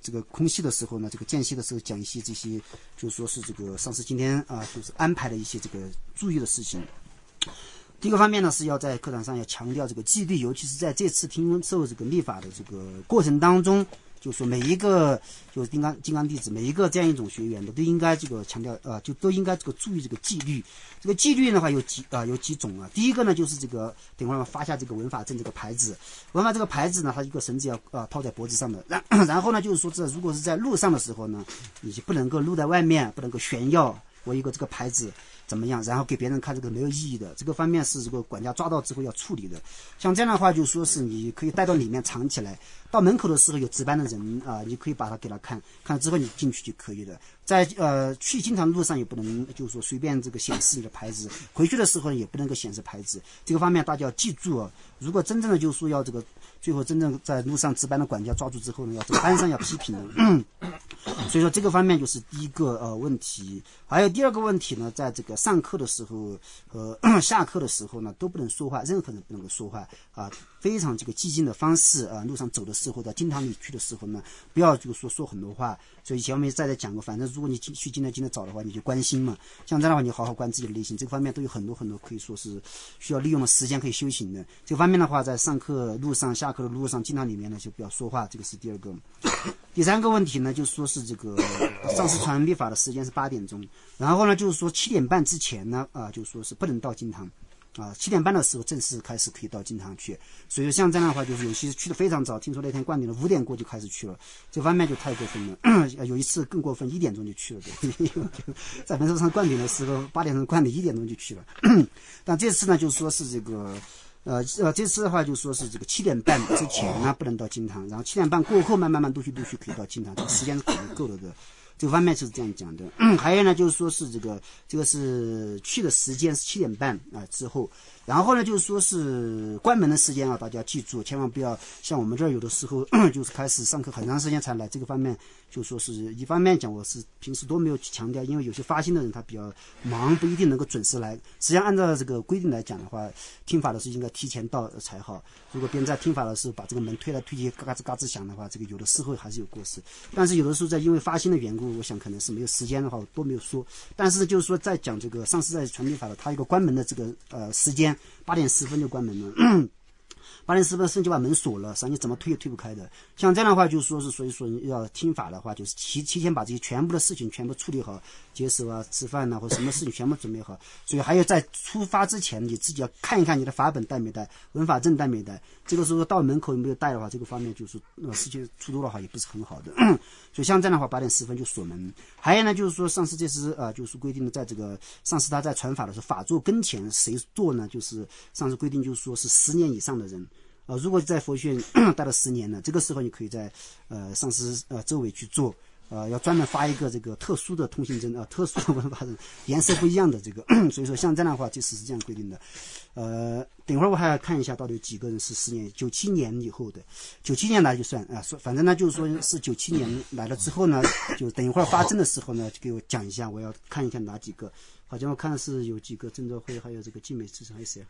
这个空隙的时候呢，这个间隙的时候讲一些这些，就是说是这个上次今天就是安排的一些这个注意的事情。第一个方面呢，是要在课堂上要强调这个纪律，尤其是在这次听受这个立法的这个过程当中，就是说每一个就是金刚弟子，每一个这样一种学员的都应该这个强调就都应该这个注意这个纪律。这个纪律的话有几种啊。第一个呢就是这个等会儿发下这个文法证这个牌子，文法这个牌子呢，它一个绳子要套在脖子上的，然后呢就是说如果是在路上的时候呢，你就不能够露在外面，不能够炫耀我一个这个牌子怎么样，然后给别人看，这个没有意义的。这个方面是这个管家抓到之后要处理的。像这样的话，就说是你可以带到里面藏起来，到门口的时候有值班的人你可以把它给他看，看了之后你进去就可以了。在去经常路上也不能就是说随便这个显示你的牌子，回去的时候也不能够显示牌子。这个方面大家要记住啊。如果真正的就是说要这个最后真正在路上值班的管家抓住之后呢，要这个班上要批评的。所以说这个方面就是第一个问题。还有第二个问题呢，在这个上课的时候和下课的时候呢都不能说话，任何人不能够说话非常这个激进的方式路上走的时候，到经堂里去的时候呢，不要就是说很多话。所以以前我们再讲过，反正如果你去经得早的话，你就关心嘛。像这样的话，你好好关自己的内心，这个方面都有很多可以说是需要利用的时间可以修行的。这个方面的话，在上课路上、下课的路上、经堂里面呢，就不要说话，这个是第二个。第三个问题呢，就是说是这个上师传立法的时间是8点钟，然后呢，就是说7点半之前呢，就是说是不能到经堂。7点半的时候正式开始可以到经堂去。所以像这样的话，就是有些去的非常早，听说那天灌顶了5点过就开始去了，这方面就太过分了。有一次更过分，1点钟就去了，对，在门头上灌顶的时候8点钟灌顶，1点钟就去了。但这次呢，就是说是这个这次的话就说是这个7点半之前呢不能到经堂，然后7点半过后慢慢陆续可以到经堂，这个时间是肯定够了的。这个方面就是这样讲的。还有呢，就是说是这个是去的时间是7点半之后，然后呢就是说是关门的时间大家记住，千万不要像我们这儿有的时候就是开始上课很长时间才来。这个方面就说是一方面讲，我是平时都没有去强调，因为有些发心的人他比较忙，不一定能够准时来。实际上按照这个规定来讲的话，听法的时候应该提前到才好。如果别人在听法的时候把这个门推来推去嘎吱嘎吱响的话，这个有的时候还是有过失。但是有的时候在因为发心的缘故，我想可能是没有时间的话我都没有说。但是就是说在讲这个上师在传递法的，他一个关门的这个时间8点10分就关门了。8点10分甚至把门锁了，实际上你怎么推也推不开的。像这样的话就是说是，所以说要听法的话，就是提前把这些全部的事情全部处理好，接手吃饭或者什么事情全部准备好。所以还有在出发之前，你自己要看一看你的法本带没带，文法证带没带。这个时候到门口没有带的话，这个方面就是事情出多的话也不是很好的。所以像这样的话8点10分就锁门。还有呢就是说上师这是就是规定的，在这个上师他在传法的时候，法座跟前谁坐呢？就是上师规定就是说是10年以上的人。如果在佛学院待了10年呢，这个时候你可以在上师周围去做，要专门发一个这个特殊的通行证特殊的文法证，颜色不一样的这个。所以说像这样的话就是这样规定的。等会儿我还要看一下到底有几个人是10年97年以后的，97年来就算反正呢就是说是97年来了之后呢，就等一会儿发证的时候呢就给我讲一下，我要看一下哪几个。好像我看是有几个郑兆辉，还有这个静美之城，还有谁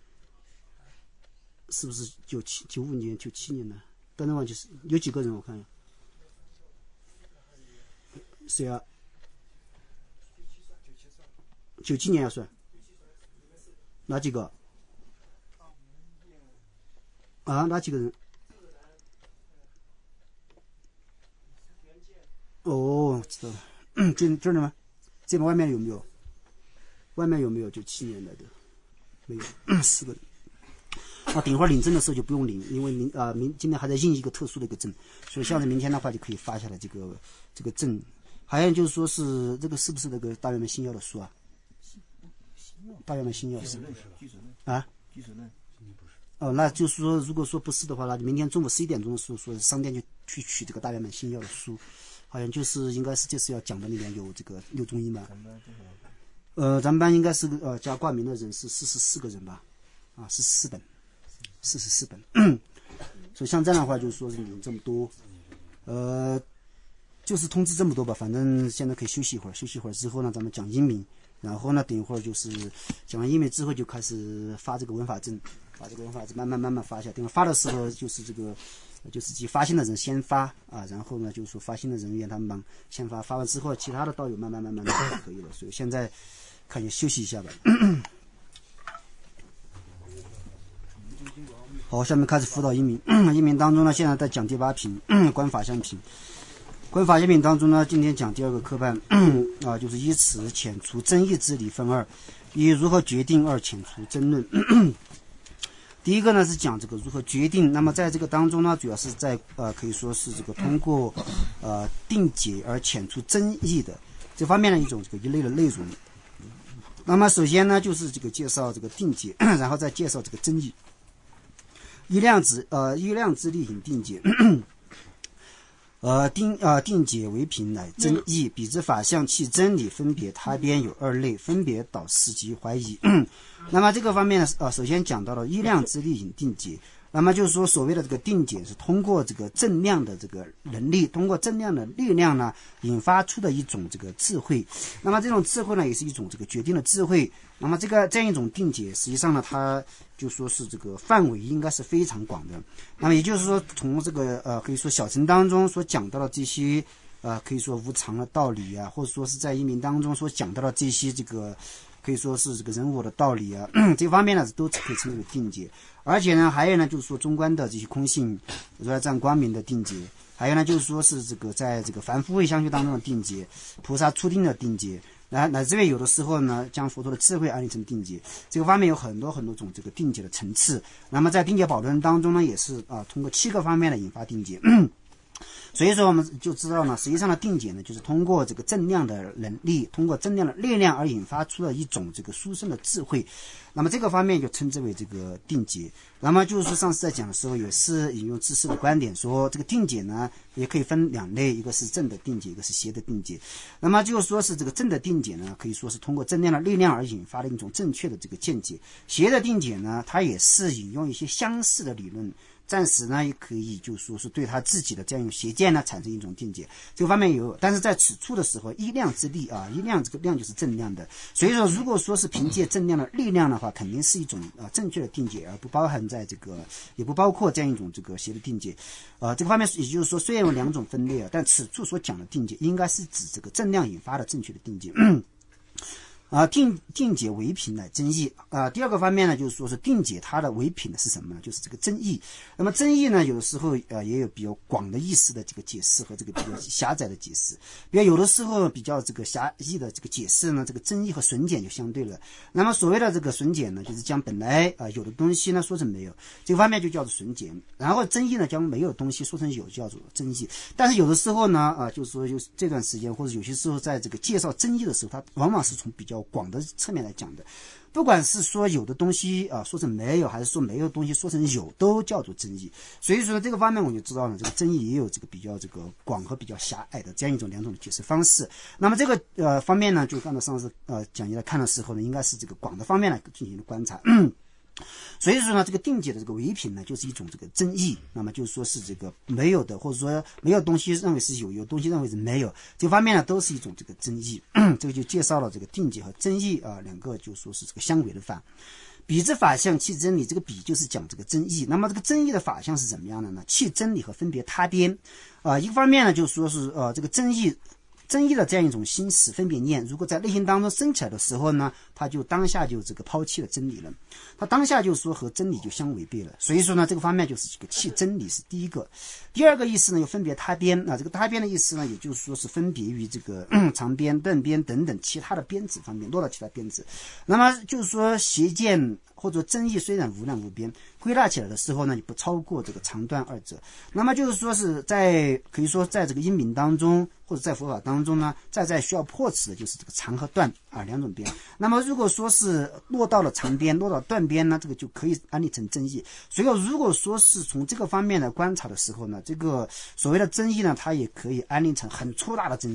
是不是95年97年呢？当然忘记是有几个人，我看一下谁啊？97年要算哪几个哪几个人？知道了。这儿呢吗？这边外面有没有？外面有没有97年来的？没有，4个人。等一会儿领证的时候就不用领，因为今天还在印一个特殊的一个证，所以像是明天的话就可以发下来这个证。还有就是说是这个是不是那个大圆满心要的书啊？大圆满心要是那就是说如果说不是的话，那明天中午11点钟的时候说商店就去取这个大圆满心要的书，好像就是应该是这次要讲的里面有这个6中1嘛。咱们班应该是加挂名的人是44个人吧，是44本。所以像这样的话就是说是领这么多，就是通知这么多吧。反正现在可以休息一会儿之后呢咱们讲英明，然后呢等一会儿就是讲完英明之后就开始发这个文法证，把这个文法证慢慢发下。等会发的时候就是这个就是即发心的人先发啊，然后呢就是说发心的人员他们先发，发完之后其他的道友慢慢就可以了。所以现在看你休息一下吧。好，下面开始辅导一名。一名当中呢，现在在讲第8品观法相品。观法相品当中呢，今天讲第2个科判就是依此遣除争议之理分2，以如何决定而遣除争论。第一个呢是讲这个如何决定，那么在这个当中呢，主要是在可以说是这个通过定解而遣除争议的这方面的一类的内容。那么首先呢就是这个介绍这个定解，然后再介绍这个争议。一量之力引定解。定解为品乃争议，彼之法相其真理分别他边有2类，分别导事及怀疑。那么这个方面呢，首先讲到了一量之力引定解。那么就是说，所谓的这个定解是通过这个正量的这个能力，通过正量的力量呢，引发出的一种这个智慧。那么这种智慧呢，也是一种这个决定的智慧。那么这样一种定解，实际上呢，它就说是这个范围应该是非常广的。那么也就是说，从这个可以说小乘当中所讲到的这些可以说无常的道理啊，或者说是在一明当中所讲到的这些这个可以说是这个人我的道理啊，这方面呢都可以称之为定解。而且呢，还有呢，就是说中观的这些空性，如来藏光明的定解，还有呢，就是说是这个在这个凡夫位相续当中的定解，菩萨初定的定解，乃至于有的时候呢，将佛陀的智慧安立成定解，这个方面有很多种这个定解的层次。那么在定解宝论当中呢，也是通过7个方面来引发定解。所以说我们就知道呢，实际上的定解呢，就是通过这个正量的能力，通过正量的力量而引发出了一种这个殊胜的智慧。那么这个方面就称之为这个定解。那么就是说上次在讲的时候，也是引用智士的观点说，这个定解呢也可以分2类，一个是正的定解，一个是邪的定解。那么就是说是这个正的定解呢，可以说是通过正量的力量而引发的一种正确的这个见解。邪的定解呢，它也是引用一些相似的理论，暂时呢也可以就说是对他自己的这样一种邪见呢产生一种定解，这个方面有。但是在此处的时候，一量之力一量这个量就是正量的，所以说如果说是凭借正量的力量的话，肯定是一种正确的定解，而不包含在这个，也不包括这样一种这个邪的定解。这个方面也就是说，虽然有2种分类但此处所讲的定解应该是指这个正量引发的正确的定解。定解为品乃争议。第2个方面呢，就是说是定解它的为品的是什么呢？就是这个争议。那么争议呢，有的时候也有比较广的意思的这个解释和这个比较狭窄的解释。比如有的时候比较这个狭义的这个解释呢，这个争议和损减就相对了。那么所谓的这个损减呢，就是将本来有的东西呢说成没有，这个方面就叫做损减。然后争议呢，将没有东西说成有，就叫做争议。但是有的时候呢，就是说有这段时间或者有些时候在这个介绍争议的时候，它往往是从比较广的侧面来讲的。不管是说有的东西说成没有，还是说没有东西说成有，都叫做争议。所以说这个方面我就知道了，这个争议也有这个比较这个广和比较狭隘的这样2种解释方式。那么这个方面呢，就按照上次讲义来看的时候呢，应该是这个广的方面来进行观察。所以说呢，这个定解的这个为品呢，就是一种这个争议。那么就是说是这个没有的，或者说没有东西认为是有，有东西认为是没有，这方面呢都是一种这个争议。这个就介绍了这个定解和争议2个就说是这个相违的法。彼之法相其真理，这个彼就是讲这个争议。那么这个争议的法相是怎么样的呢？其真理和分别他边。一个方面呢，就是说是这个争议的这样一种心识分别念，如果在内心当中升起来的时候呢，他就当下就这个抛弃了真理了，他当下就说和真理就相违背了。所以说呢，这个方面就是这个弃真理是第一个。第2个意思呢，又分别他边这个他边的意思呢，也就是说是分别于这个长边、钝边等等其他的边子方面，落到其他边子。那么就是说邪见或者争议虽然无量无边，归纳起来的时候呢，也不超过这个长短2者。那么就是说是可以说在这个因明当中，或者在佛法当中呢，在需要破此的就是这个长和短2种边。那么如果说是落到了长边，落到断边呢，这个就可以安立成争议。所以如果说是从这个方面来观察的时候呢，这个所谓的争议呢，它也可以安立成很粗大的争议。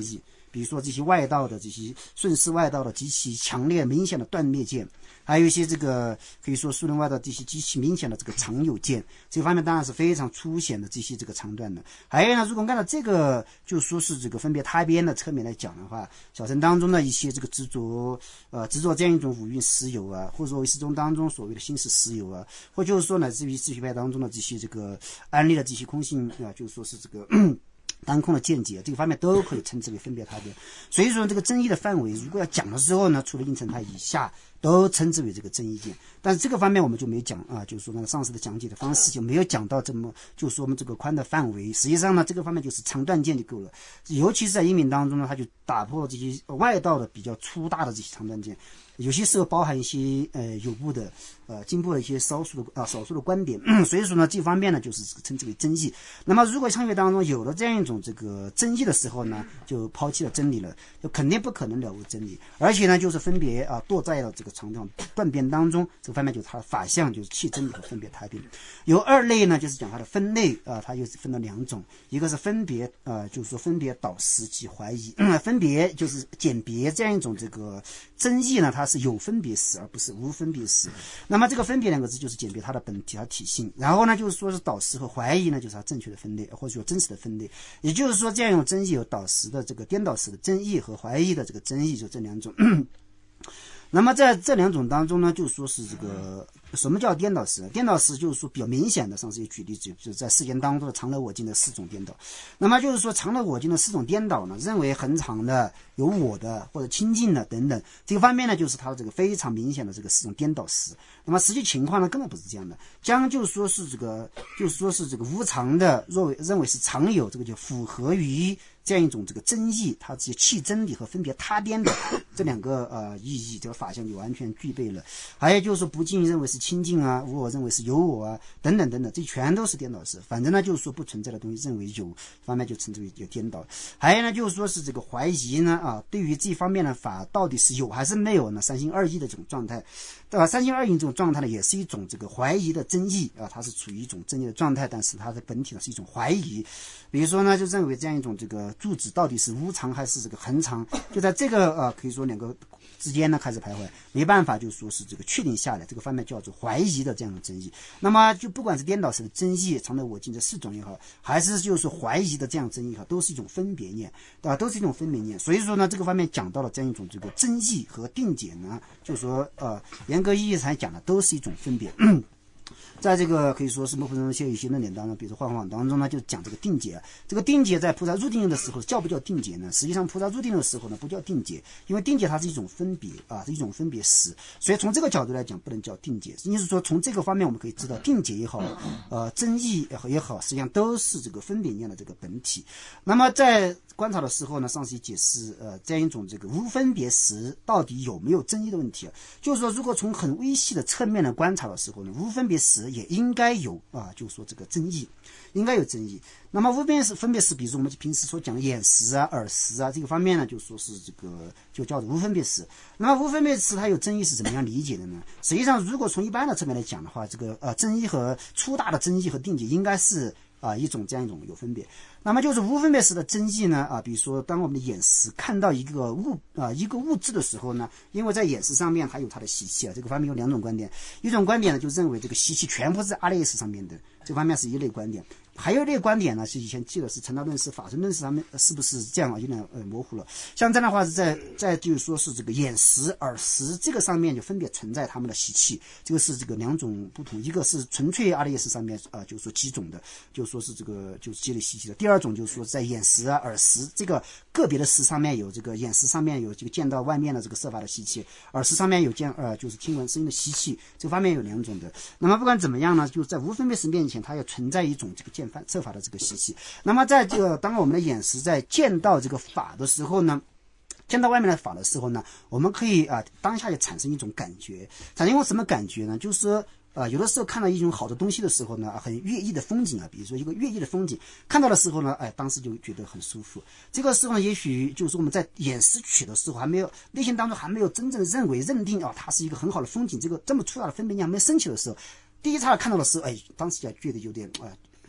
比如说这些外道的这些顺势外道的极其强烈明显的断灭剑，还有一些这个可以说苏人外道这些极其明显的这个长有剑，这方面当然是非常粗显的这些这个长段的。还有呢，如果按照这个就说是这个分别他边的侧面来讲的话，小乘当中的一些这个执着这样一种五蕴实有啊，或者说唯识宗当中所谓的心识实有啊，或就是说乃至于自学派当中的这些这个安立的这些空性啊，就是说是这个当空的见解，这个方面都可以称之为分别他边。所以说这个争议的范围，如果要讲的时候呢，除了应成它以下都称之为这个争议见。但是这个方面我们就没有讲啊，就是说呢上次的讲解的方式就没有讲到这么，就是说我们这个宽的范围。实际上呢，这个方面就是长断见就够了。尤其是在因明当中呢，它就打破这些外道的比较粗大的这些长断见。有些时候包含一些有部的进步的一些少数的观点，所以说呢这方面呢就是称之为争议。那么如果창회当中有了这样一种这个争议的时候呢，就抛弃了真理了，就肯定不可能了无真理，而且呢就是分别堕在了这个长断边当中。这个方面就是它的法相，就是弃真理和分别他边。有二类呢，就是讲它的分类它又是分了两种，一个是分别就是说分别导实及怀疑，分别就是简别这样一种这个争议呢，它是有分别实而不是无分别实。那么这个分别两个字就是简别它的本体和体性，然后呢就是说是导实和怀疑呢就是它正确的分类或者说真实的分类。也就是说这样一种争议有导实的这个颠倒实的争议和怀疑的这个争议，就这两种。那么在这两种当中呢，就是说是这个什么叫颠倒实？颠倒实就是说比较明显的，上次也举例子，就是在世间当中的常乐我净的四种颠倒。那么就是说常乐我净的四种颠倒呢，认为恒常的、有我的或者清净的等等，这个方面呢，就是它这个非常明显的这个四种颠倒实。那么实际情况呢，根本不是这样的，将就是说是这个无常的认为是常有，这个就符合于这样一种这个争议，它这些弃真理和分别他边的这两个意义，这个法相就完全具备了。还有就是说不净认为是清净啊，无我认为是有我啊，等等等等，这全都是颠倒式。反正呢就是说不存在的东西认为有，方面就称之为有颠倒。还有呢就是说是这个怀疑呢对于这方面的法到底是有还是没有呢，三心二意的这种状态，三心二意这种状态呢也是一种这个怀疑的争议它是处于一种争议的状态，但是它的本体呢是一种怀疑。比如说呢就认为这样一种这个柱子到底是无常还是这个恒常，就在这个可以说两个之间呢开始徘徊，没办法就说是这个确定下来，这个方面叫做怀疑的这样的争议。那么就不管是颠倒式的争议，常乐我净这四种也好，还是就是怀疑的这样争议也好，都是一种分别念都是一种分别念。所以说呢这个方面讲到了这样一种这个争议和定解呢，就是说严格意义上讲的都是一种分别。在这个可以说是摩诃僧有一些论点当中，比如说幻法当中呢，就讲这个定解。这个定解在菩萨入定的时候叫不叫定解呢？实际上菩萨入定的时候呢不叫定解，因为定解它是一种分别是一种分别实，所以从这个角度来讲不能叫定解。意思是说从这个方面我们可以知道定解也好争议也好，实际上都是这个分别念的这个本体。那么在观察的时候呢，上次解释这样一种这个无分别实到底有没有争议的问题就是说如果从很微细的侧面的观察的时候呢，无分别实也应该有就是说这个争议，应该有争议。那么无分别实，比如说我们平时所讲的眼识耳识这个方面呢，就说是这个就叫做无分别实。那么无分别实它有争议是怎么样理解的呢？实际上如果从一般的侧面来讲的话，这个争议和粗大的争议和定解应该是一种这样一种有分别。那么就是无分别实的争议呢比如说当我们的眼识看到一个物质的时候呢，因为在眼识上面还有它的习气这个方面有两种观点。一种观点呢就认为这个习气全部是阿赖耶识上面的，这方面是一类观点。还有一类观点呢是以前记得是成道论师法身论师上面是不是这样有点模糊了。像这样的话是在就是说是这个眼识耳识这个上面就分别存在他们的习气，这个是这个两种不同。一个是纯粹阿赖耶识上面就是说几种的，就是说是这个就是积累习气的。第二种就是说在眼识耳识这个个别的识上面有这个眼识上面有这个见到外面的这个色法的习气，耳识上面有就是听闻声音的习气，这方面有两种的。那么不管怎么样呢，就在无分别实面前它要存在一种这个见色法的这个习气。那么在这个当我们的眼识在见到这个法的时候呢，见到外面的法的时候呢，我们可以当下就产生一种感觉。产生什么感觉呢？就是说有的时候看到一种好的东西的时候呢，很悦意的风景比如说一个悦意的风景，看到的时候呢当时就觉得很舒服。这个时候呢也许就是我们在眼识取的时候还没有内心当中还没有真正认定它是一个很好的风景，这个这么粗大的分别念还没有升起的时候，第一刹那看到的时候当时就觉得有点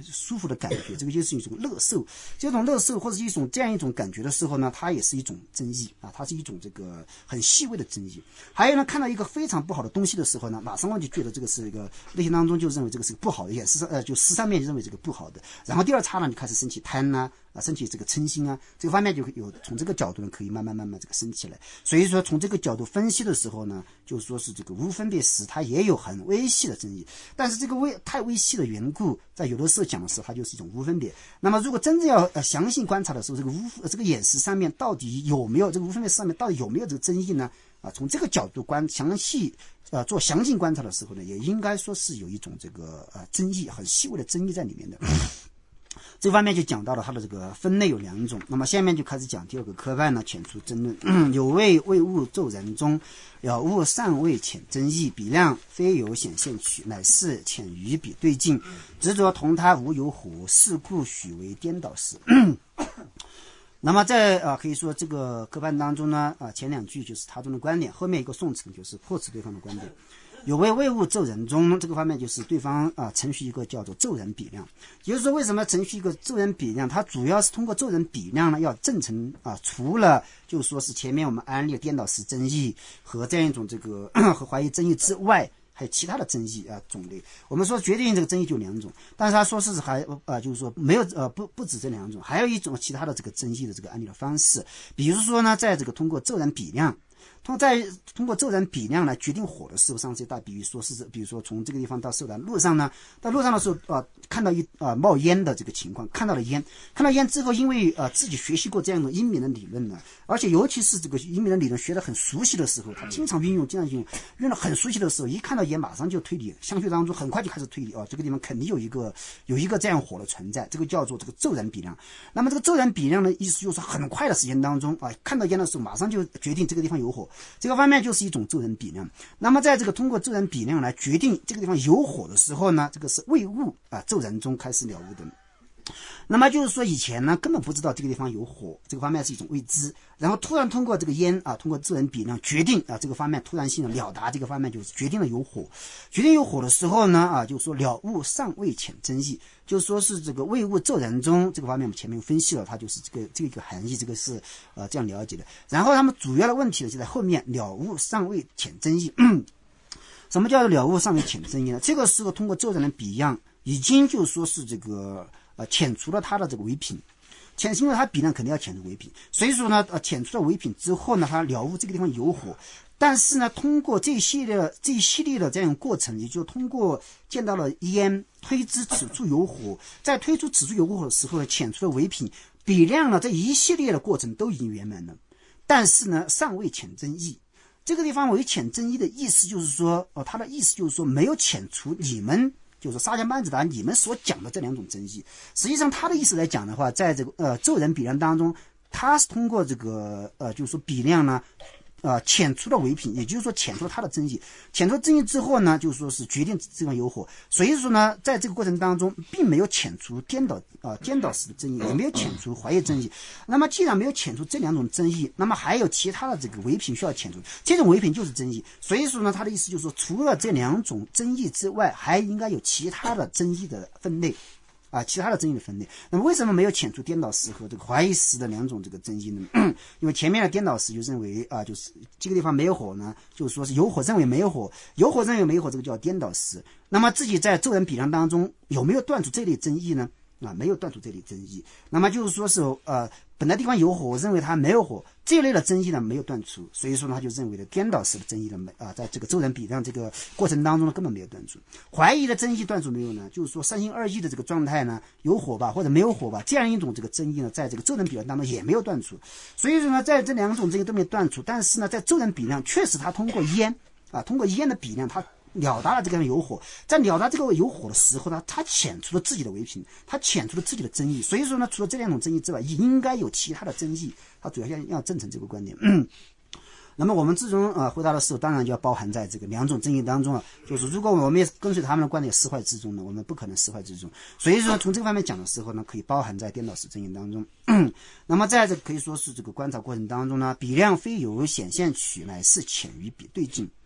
舒服的感觉，这个就是一种乐受。这种乐受或者是一种这样一种感觉的时候呢，它也是一种增益啊，它是一种这个很细微的增益。还有呢，看到一个非常不好的东西的时候呢，马上就觉得这个是一个内心当中就认为这个是不好的，也是就思上面就认为这个不好的，然后第二刹那就开始升起贪呐。升起这个嗔心啊，这个方面就有从这个角度呢，可以慢慢这个升起来。所以说从这个角度分析的时候呢，就是说是这个无分别时，它也有很微细的争议。但是这个太微细的缘故，在有的时候讲的时候，它就是一种无分别。那么如果真正要详细观察的时候，这个眼识上面到底有没有这个无分别上面到底有没有这个争议呢？从这个角度做详尽观察的时候呢，也应该说是有一种这个争议，很细微的争议在里面的。这方面就讲到了它的这个分类有2种，那么下面就开始讲第2个科判呢，浅出争论。有谓为物骤然中，了物尚未浅争议，比量非有显现取，乃是浅于比对境，执着同他无有火，是故许为颠倒时。那么在可以说这个科判当中呢，前2句就是他中的观点，后面一个宋词就是破斥对方的观点。有谓为物骤然中，这个方面就是对方程序一个叫做骤然比量，也就是说为什么程序一个骤然比量，它主要是通过骤然比量呢，要证成除了就是说是前面我们安利的颠倒时争议和这样一种这个和怀疑争议之外，还有其他的争议种类。我们说决定这个争议就2种，但是他说是还就是说没有不止这2种，还有一种其他的这个争议的这个安利的方式，比如说呢，在这个通过骤然比量。通过骤然比量来决定火的时候，上次大比喻说是，比如说从这个地方到受的路上呢，到路上的时候看到冒烟的这个情况，看到烟之后，因为自己学习过这样的英明的理论呢，而且尤其是这个英明的理论学得很熟悉的时候，他经常运用得很熟悉的时候，一看到烟马上就推理，相学当中很快就开始推理这个地方肯定有一个这样火的存在，这个叫做这个骤然比量。那么这个骤然比量的意思就是很快的时间当中看到烟的时候马上就决定这个地方有火，这个方面就是一种骤然比量。那么在这个通过骤然比量来决定这个地方有火的时候呢，这个是为物骤然中开始了悟的。那么就是说以前呢根本不知道这个地方有火，这个方面是一种未知，然后突然通过这个烟通过骤然比量决定这个方面突然性的了达，这个方面就是决定了有火。决定有火的时候呢就是说了悟尚未浅争议，就是说是这个为物骤然中这个方面我们前面分析了，它就是这个含义，这个是这样了解的。然后他们主要的问题呢就在后面，了悟尚未浅争议。什么叫做了悟尚未浅争议呢？这个时候通过骤然的比量已经就是说是这个遣除了他的这个唯品，因为他比量肯定要遣除唯品，所以说呢遣除了唯品之后呢，他了悟这个地方有火。但是呢通过这一系列的这样过程，也就通过见到了烟，推知此处有火，在推出此处有火的时候呢，遣除了唯品，比量呢这一系列的过程都已经圆满了，但是呢尚未浅争议。这个地方为浅争议的意思就是说他的意思就是说没有遣除你们就是沙迦曼子达你们所讲的这2种争议。实际上他的意思来讲的话，在这个骤然比量当中，他是通过这个就是说比量呢遣除了唯品，也就是说遣除了他的争议，遣除争议之后呢，就是说是决定这方有火。所以说呢，在这个过程当中，并没有遣除颠倒时的争议，也没有遣除怀疑争议。那么既然没有遣除这2种争议，那么还有其他的这个唯品需要遣除，这种唯品就是争议。所以说呢，他的意思就是说，除了这2种争议之外，还应该有其他的争议的分类。其他的争议的分类。那么为什么没有遣除颠倒时和这个怀疑时的2种这个争议呢？因为前面的颠倒时就认为就是这个地方没有火呢，就是说是有火认为没有火，有火认为没有火，这个叫颠倒时。那么自己在骤然比量当中有没有断除这类争议呢？没有断除这类争议。那么就是说是本来地方有火，我认为它没有火，这一类的争议呢没有断除，所以说呢他就认为的颠倒式的争议呢在这个骤然比量这个过程当中呢根本没有断除。怀疑的争议断除没有呢，就是说三心二意的这个状态呢，有火吧或者没有火吧，这样一种这个争议呢在这个骤然比量当中也没有断除。所以说呢在这2种争议都没有断除，但是呢在骤然比量确实他通过烟的比量，他了达了这个有火，在了达这个有火的时候呢，他遣除了自己的唯品，他遣除了自己的争议。所以说呢，除了这2种争议之外，应该有其他的争议，他主要要证成这个观点。那么我们最终回答的时候，当然就要包含在这个2种争议当中了。就是如果我们也跟随他们的观点释怀之中呢，我们不可能释怀之中。所以说从这个方面讲的时候呢，可以包含在颠倒时争议当中。那么在这可以说是这个观察过程当中呢，比量非有显现取，乃是浅于比对境。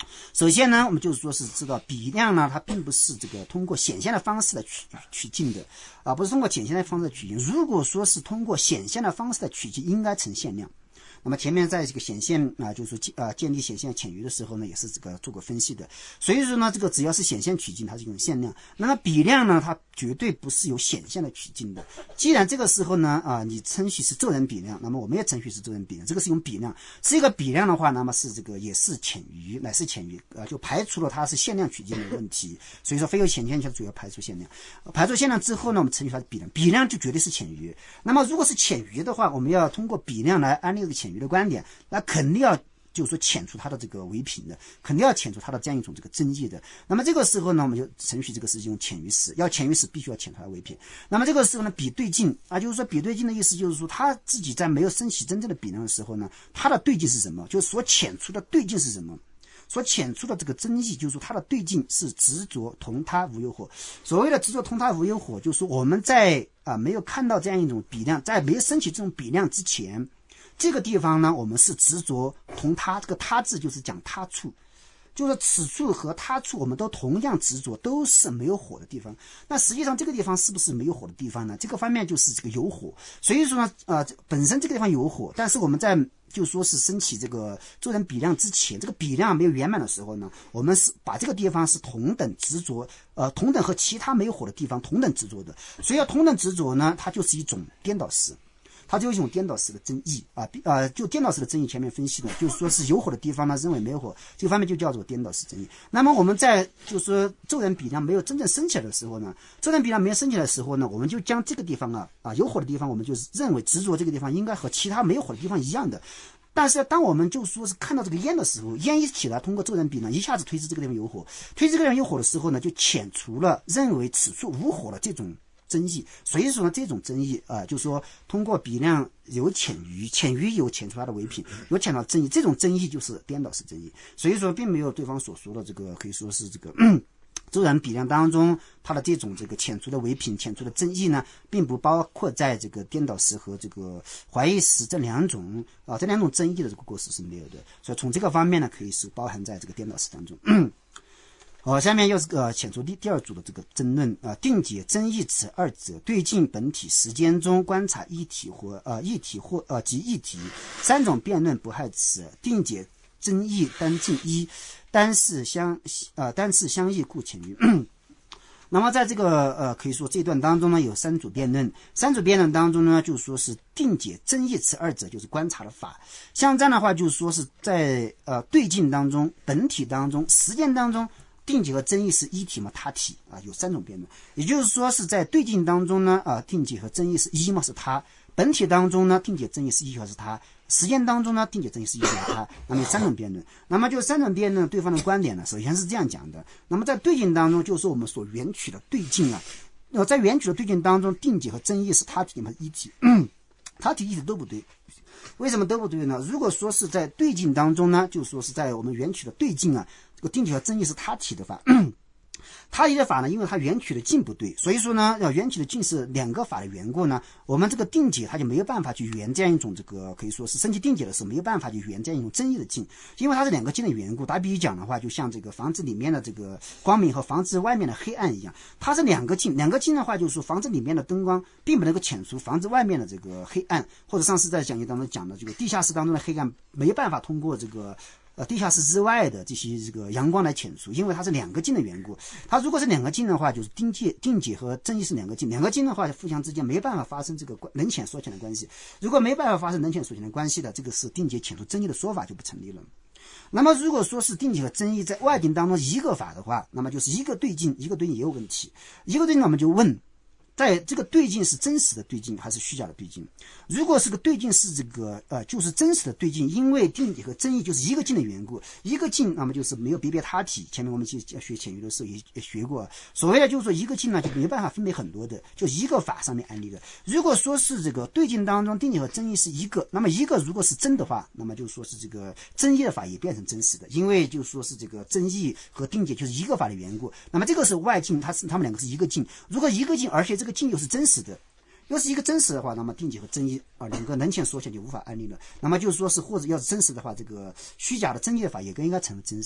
首先呢，我们就是说是知道比量呢，它并不是这个通过显现的方式来取径的啊，不是通过显现的方式来取径。如果说是通过显现的方式来取径，应该呈现量。那么前面在这个显现啊，就是说建立显现潜余的时候呢，也是这个做过分析的。所以说呢，这个只要是显现取径，它是一种限量。那么比量呢，它绝对不是有显现的取径的。既然这个时候呢你称许是骤然比量，那么我们也称许是骤然比量，这个是一种比量。是一个比量的话，那么是这个也是潜余，乃是潜余就排除了它是限量取径的问题。所以说非有显现就主要排除限量。排除限量之后呢，我们称许它是比量，比量就绝对是潜余。那么如果是潜余的话，我们要通过比量来安利这个潜余的观点，那肯定要就是说遣除它的这个唯品的，肯定要遣除它的这样一种这个争议的。那么这个时候呢，我们就程序这个是用潜于时，要潜于时必须要遣除它的唯品。那么这个时候呢，比对境就是说比对境的意思就是说他自己在没有升起真正的比量的时候呢，他的对境是什么？就是所遣除的对境是什么？所遣除的这个争议，就是说它的对境是执着同他无有火。所谓的执着同他无有火，就是说我们在没有看到这样一种比量，在没有升起这种比量之前，这个地方呢，我们是执着同他，这个他字就是讲他处，就是此处和他处我们都同样执着，都是没有火的地方。那实际上这个地方是不是没有火的地方呢？这个方面就是这个有火。所以说呢本身这个地方有火，但是我们在就说是升起这个骤然比量之前，这个比量没有圆满的时候呢，我们是把这个地方是同等执着同等和其他没有火的地方同等执着的。所以要同等执着呢，它就是一种颠倒式，它就是一种颠倒式的争议就颠倒式的争议前面分析的，就是说是有火的地方呢认为没有火，这个方面就叫做颠倒式争议。那么我们在就是说骤然比量没有真正升起来的时候呢，骤然比量没有升起来的时候呢，我们就将这个地方有火的地方，我们就是认为执着这个地方应该和其他没有火的地方一样的。但是当我们就说是看到这个烟的时候，烟一起来，通过骤然比量一下子推知这个地方有火，推知这个地方有火的时候呢，就遣除了认为此处无火的这种争议。所以说呢，这种争议就是说通过比量有潜余，潜余有遣除它的唯品，有遣到争议，这种争议就是颠倒式争议。所以说并没有对方所说的这个可以说是这个骤然比量当中它的这种这个遣除的唯品遣除的争议呢，并不包括在这个颠倒式和这个怀疑式这两种争议的这个过失是没有的。所以从这个方面呢，可以是包含在这个颠倒式当中。下面又是个遣除第二组的这个争论定解争议此二者对境本体时间中观察一体或及一体三种辩论不害此定解争议单尽一单次相异故遣于那么在这个可以说这段当中呢，有三组辩论当中呢，就是说是定解争议此二者就是观察的法。像这样的话，就是说是在对境当中、本体当中、实践当中，定解和争议是一体嘛，他体有三种辩论。也就是说是在对境当中呢定解和争议是一嘛，是他；本体当中呢，定解争议是一和是他；实践当中呢，定解争议是一和是他。那么有三种辩论。那么就三种辩论对方的观点呢，首先是这样讲的。那么在对境当中，就是我们所原取的对境在原取的对境当中，定解和争议是他体嘛，一体。他体一体都不对。为什么都不对呢？如果说是在对境当中呢，就是说是在我们原取的对境这个定解和争议是他体的法他体的法呢，因为它原取的境不对，所以说呢原取的境是两个法的缘故呢，我们这个定解它就没有办法去圆这样一种这个可以说是升起定解的时候没有办法去圆这样一种争议的境，因为它是两个境的缘故。打比喻讲的话，就像这个房子里面的这个光明和房子外面的黑暗一样，它是两个境的话，就是说房子里面的灯光并不能够遣除房子外面的这个黑暗，或者上次在讲义当中讲的这个地下室当中的黑暗没有办法通过这个地下室之外的这些这个阳光来遣除，因为它是两个境的缘故。它如果是两个境的话，就是定解和争议是两个境的话，互相之间没办法发生这个能遣所遣的关系。如果没办法发生能遣所遣的关系的，这个是定解遣除争议的说法就不成立了。那么如果说是定解和争议在外境当中一个法的话，那么就是一个对境也有问题。一个对境我们就问，在这个对境是真实的对境还是虚假的对境？如果是个对境是这个就是真实的对境，因为定解和争议就是一个境的缘故，一个境那么就是没有别他体。前面我们去学潜语的时候也学过，所谓的就是说一个境呢就没办法分别很多的，就一个法上面安立的。如果说是这个对境当中定解和争议是一个，那么一个如果是真的话，那么就说是这个争议的法也变成真实的，因为就说是这个争议和定解就是一个法的缘故。那么这个是外境，他们两个是一个境。如果一个境，而且这个境又是真实的，要是一个真实的话，那么定解和争议两个能遣所遣就无法安立了。那么就是说是或者要是真实的话，这个虚假的争议的法也应该成为真实。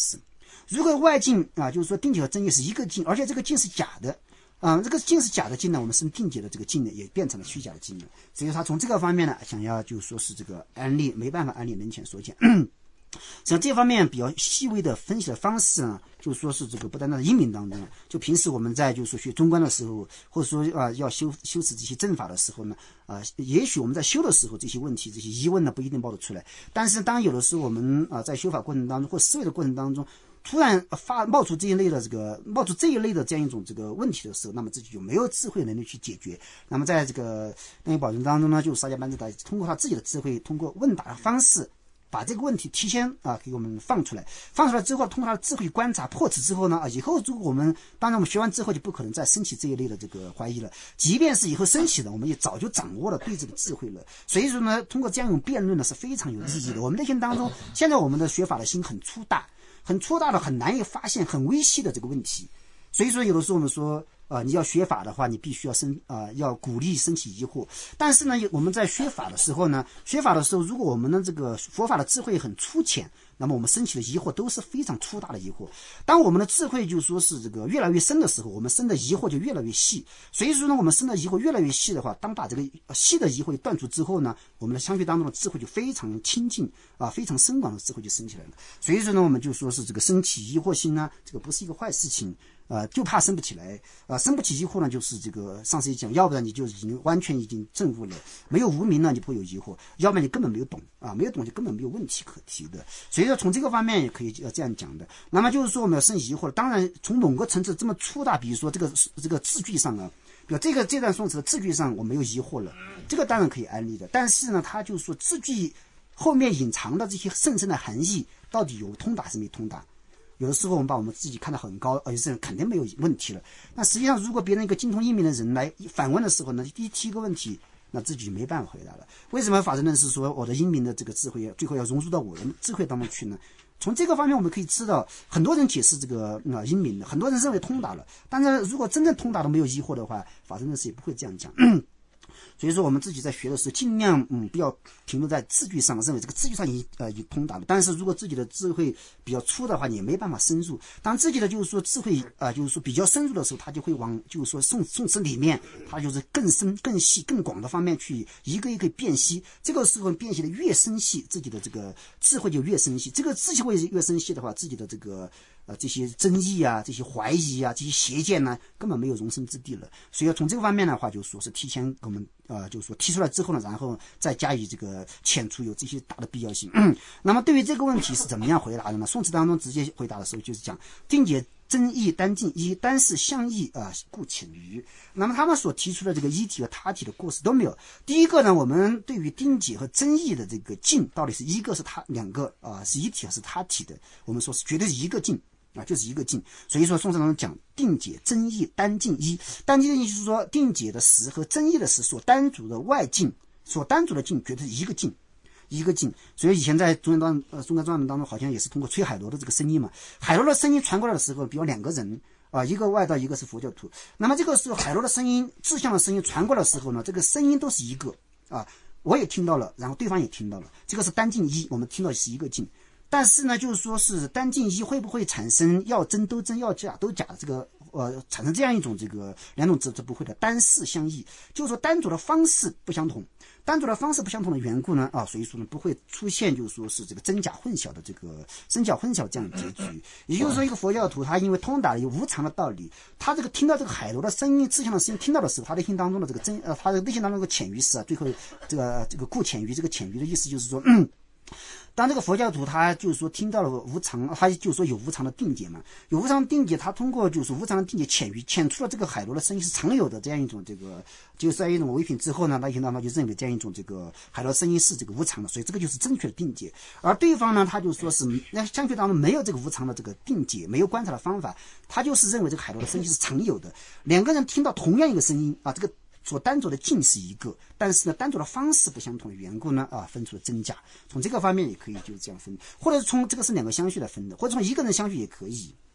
如果外境啊，就是说定解和真意是一个境，而且这个境是假的这个境是假的境呢，我们生定解的这个境呢也变成了虚假的境了。所以他从这个方面呢，想要就是说是这个安利没办法安利人前所讲。像这方面比较细微的分析的方式呢，就是说是这个不单单是阴明当中，就平时我们在就是说学中观的时候，或者说要修持这些正法的时候呢，也许我们在修的时候这些问题这些疑问呢不一定冒得出来，但是当有的时候我们在修法过程当中或思维的过程当中，突然冒出这一类的这样一种这个问题的时候，那么自己就没有智慧能力去解决。那么在这个楞严宝经当中呢，就是沙迦班智达通过他自己的智慧，通过问答的方式，把这个问题提前给我们放出来之后，通过他的智慧观察破此之后呢，以后如果当然我们学完之后就不可能再升起这一类的这个怀疑了，即便是以后升起的，我们也早就掌握了对这个智慧了。所以说呢，通过这样一种辩论呢是非常有意义的。我们内心当中，现在我们的学法的心很粗大的，很难以发现很微细的这个问题。所以说有的时候我们说你要学法的话，你必须要鼓励升起疑惑。但是呢，我们在学法的时候，如果我们的这个佛法的智慧很粗浅，那么我们升起的疑惑都是非常粗大的疑惑。当我们的智慧就说是这个越来越深的时候，我们生的疑惑就越来越细。所以说呢，我们生的疑惑越来越细的话，当把这个细的疑惑断除之后呢，我们的相续当中的智慧就非常清净非常深广的智慧就升起来了。所以说呢，我们就说是这个升起疑惑心呢，这个不是一个坏事情。就怕生不起来生不起疑惑呢，就是这个上次也讲，要不然你就已经完全已经证悟了，没有无明呢，你不会有疑惑；要不然你根本没有懂没有懂就根本没有问题可提的。所以说从这个方面也可以这样讲的。那么就是说我们要生疑惑，当然从某个层次这么粗大，比如说这个字句上比如这段宋词的字句上我没有疑惑了，这个当然可以安利的。但是呢，他就是说字句后面隐藏的这些甚深的含义，到底有通达还是没通达？有的时候我们把我们自己看得很高，有些人肯定没有问题了。那实际上如果别人一个精通英明的人来反问的时候呢，第一提一个问题，那自己没办法回答了。为什么法身论是说我的英明的这个智慧最后要融入到我的智慧当中去呢？从这个方面我们可以知道，很多人解释这个英明的，很多人认为通达了，但是如果真正通达都没有疑惑的话，法身论是也不会这样讲。所以说我们自己在学的时候尽量不要停留在字句上，认为这个字句上已通达了。但是如果自己的智慧比较粗的话，你也没办法深入。当自己的就是说智慧就是说比较深入的时候，他就会往就是说宋词里面，他就是更深更细更广的方面去一个一个辨析。这个时候辨析的越深细，自己的这个智慧就越深细。这个智慧越深细的话，自己的这个这些争议这些怀疑这些邪见呢，根本没有容身之地了。所以从这个方面的话，就说是提前我们就是说提出来之后呢，然后再加以这个遣除有这些大的必要性。那么对于这个问题是怎么样回答的呢？宋词当中直接回答的时候就是讲定解真义单尽一，单是相异故浅于。那么他们所提出的这个一体和他体的过失都没有。第一个呢，我们对于定解和真义的这个尽到底是一个是他两个是一体还是他体的，我们说是绝对是一个尽就是一个尽。所以说宋词当中讲定解真义单尽一，单尽的意思是说定解的实和真义的实所单主的外境，所单主的境绝对是一个境一个境。所以以前在中观传闻当中好像也是通过吹海螺的这个声音嘛，海螺的声音传过来的时候，比如两个人一个外道一个是佛教徒，那么这个时候海螺的声音志向的声音传过来的时候呢，这个声音都是一个我也听到了，然后对方也听到了，这个是单尽一，我们听到是一个境。但是呢，就是说是单尽一会不会产生要真都真要假都假的这个产生这样一种这个两种这不会的，单事相异，就是说单主的方式不相同，单主的方式不相同的缘故呢所以说呢不会出现就是说是这个真假混淆的这个真假混淆这样的结局。也就是说一个佛教徒他因为通达了有无常的道理，他这个听到这个海螺的声音志向的声音听到的时候，他内心当中的这个他的内心当中的潜于是最后这个故潜于，这个潜于的意思就是说当这个佛教徒他就是说听到了无常，他就说有无常的定解嘛，有无常的定解，他通过就是无常的定解遣出了这个海螺的声音是常有的这样一种这个就是在一种唯品之后呢，他听到他就认为这样一种这个海螺声音是这个无常的，所以这个就是正确的定解。而对方呢，他就说是相对当中没有这个无常的这个定解，没有观察的方法，他就是认为这个海螺的声音是常有的。两个人听到同样一个声音这个所单着的境是一个，但是呢单着的方式不相同的缘故呢分出了真假。从这个方面也可以就是这样分，或者从这个是两个相续来分的，或者从一个人相续也可以。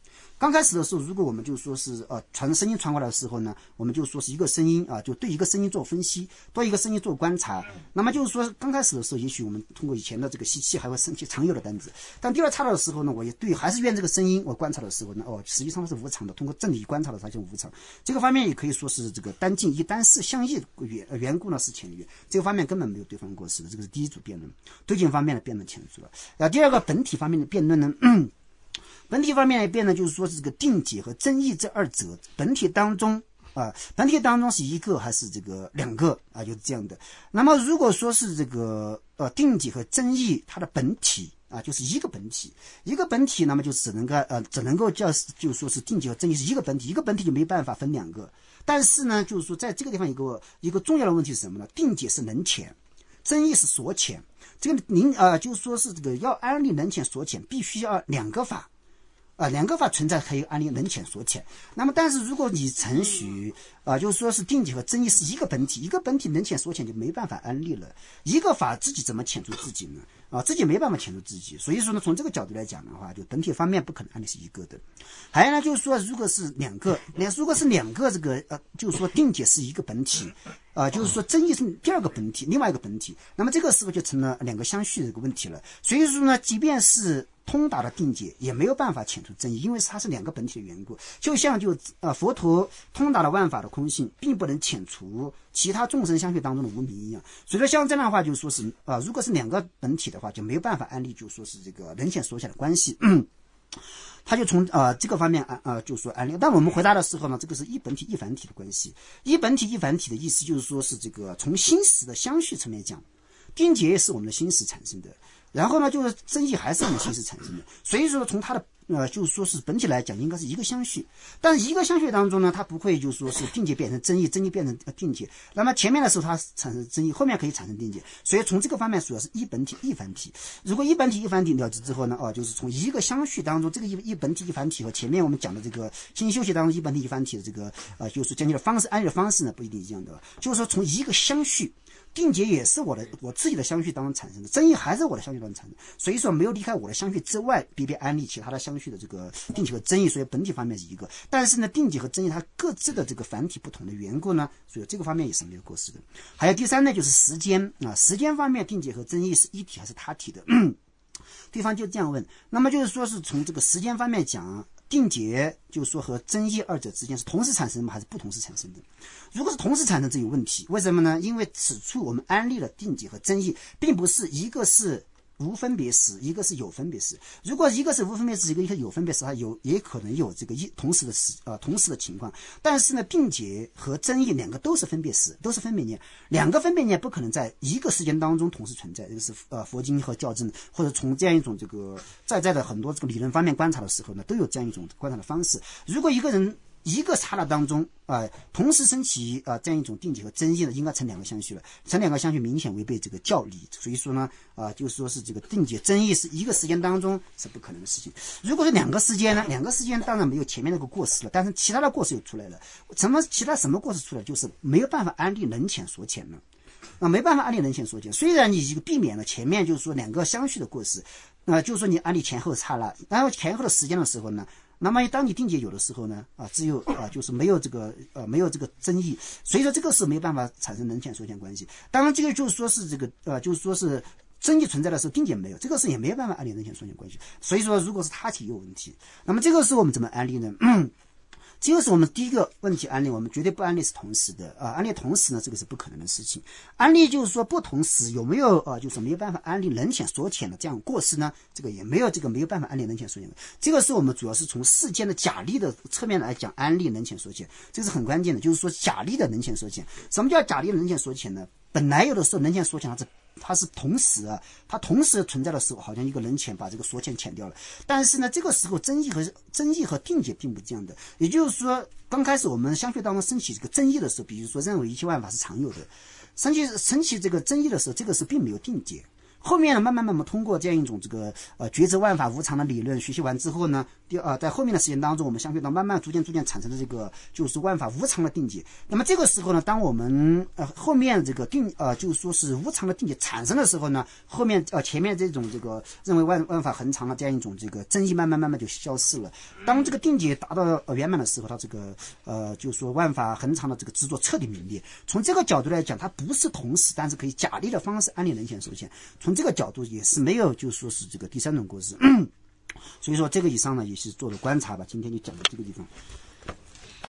刚开始的时候，如果我们就说是传声音传过来的时候呢，我们就说是一个声音啊，就对一个声音做分析，对一个声音做观察。那么就是说刚开始的时候，也许我们通过以前的这个习气还会生起常有的单子，但第二刹那的时候呢，我也对还是愿这个声音我观察的时候呢，实际上是无常的，通过正理观察的它就无常。这个方面也可以说是这个单进一单四相异缘故呢是前缘，这个方面根本没有对方过失的，这个是第一组辩论。对境方面的辩论前述了。第二个本体方面的辩论呢，本体方面的辩论就是说是这个定解和争议这二者，本体当中是一个还是这个两个啊？就是这样的。那么如果说是这个定解和争议它的本体啊，就是一个本体，那么就只能够就是说是定解和争议是一个本体就没办法分两个。但是呢，就是说在这个地方一个重要的问题是什么呢？定解是能浅，争议是所浅。这个就是说是这个要安立能浅所浅，必须要两个法存在可以安立能浅所浅。那么但是如果你承许就是说是定解和争议是一个本体能浅所浅，就没办法安立了。一个法自己怎么浅出自己呢？自己没办法浅出自己。所以说呢，从这个角度来讲的话，就本体方面不可能安立是一个的。还有呢，就是说如果是两个这个就是说定解是一个本体就是说争议是第二个本体，另外一个本体，那么这个时候就成了两个相续的这个问题了。所以说呢，即便是通达的定解也没有办法遣除争议，因为它是两个本体的缘故。就像佛陀通达了万法的空性，并不能遣除其他众生相续当中的无明一样。所以说像这样的话，就说是如果是两个本体的话，就没有办法安立就说是这个能遣所显的关系。他就从这个方面就说安立。但我们回答的时候呢，这个是一本体一繁体的关系。一本体一繁体的意思就是说是这个从心识的相续层面讲，定解是我们的心识产生的，然后呢就是争议还是我们心识产生的。所以说从它的就是说是本体来讲应该是一个相续，但是一个相续当中呢，它不会就是说是定解变成争议，争议变成定解。那么前面的时候它产生争议，后面可以产生定解。所以从这个方面主要是一本体一繁体。如果一本体一繁体了解之后呢，就是从一个相续当中，这个一本体一繁体和前面我们讲的这个心修习当中一本体一繁体的这个就是讲解的方式安立的方式呢不一定一样的。就是说从一个相续，定解也是我自己的相续当中产生的，争议还是我的相续当中产生的，所以说没有离开我的相续之外，别安立其他的相续的这个定解和争议。所以本体方面是一个，但是呢定解和争议它各自的这个繁体不同的缘故呢，所以这个方面也是没有过失的。还有第三呢，就是时间时间方面定解和争议是一体还是他体的。对方就这样问，那么就是说是从这个时间方面讲，定解就是说和争议二者之间是同时产生还是不同时产生的？如果是同时产生，这有问题。为什么呢？因为此处我们安立了定解和争议，并不是一个是无分别时，一个是有分别时。如果一个是无分别时，一个有分别时，它也可能有这个同时的情况。但是呢，定解和争议两个都是分别时，都是分别念，两个分别念不可能在一个时间当中同时存在。这个是佛经和教证，或者从这样一种这个在的很多这个理论方面观察的时候呢，都有这样一种观察的方式。如果一个人一个刹那当中同时升起这样一种定解和争议呢，应该成两个相续了。成两个相续明显违背这个教理，所以说呢就是说是这个定解争议是一个时间当中是不可能的事情。如果是两个时间呢，两个时间当然没有前面那个过失了，但是其他的过失又出来了。其他什么过失出来？就是没有办法安立能遣所遣了。没办法安立能遣所遣，虽然你这个避免了前面就是说两个相续的过失，就是说你安立前后刹那，然后前后的时间的时候呢，那么当你定解有的时候呢只有就是没有这个争议，所以说这个是没有办法产生能遣所遣关系。当然这个就是说是这个就是说是争议存在的时候，定解没有，这个是也没有办法安立能遣所遣关系。所以说如果是他体有问题，那么这个时候我们怎么安立呢？这个是我们第一个问题安立，我们绝对不安立是同时的安立同时呢，这个是不可能的事情。安立就是说不同时有没有就是没有办法安立能遣所遣的这样过失呢？这个也没有办法安立能遣所遣的。这个是我们主要是从世间的假立的侧面来讲安立能遣所遣，这是很关键的。就是说假立的能遣所遣，什么叫假立的能遣所遣呢？本来有的时候能遣所遣它是同时它同时存在的时候，好像一个能遣把这个所遣遣掉了。但是呢，这个时候争议和定解并不这样的。也就是说，刚开始我们相续当中升起这个争议的时候，比如说认为一切万法是常有的，升起这个争议的时候，这个是并没有定解。后面呢，慢慢通过这样一种这个觉知万法无常的理论学习完之后呢， 在后面的时间当中，我们相对到慢慢逐渐产生的这个就是万法无常的定解。那么这个时候呢，当我们后面这个就是说是无常的定解产生的时候呢，后面前面这种这个认为万法恒常的这样一种这个争议慢慢就消失了。当这个定解达到圆满的时候，它这个就是说万法恒常的这个执着彻底泯灭。从这个角度来讲，它不是同时，但是可以假立的方式安立人显受限。从这个角度也是没有就是说是这个第三种过失。所以说这个以上呢也是做了观察吧，今天就讲到这个地方。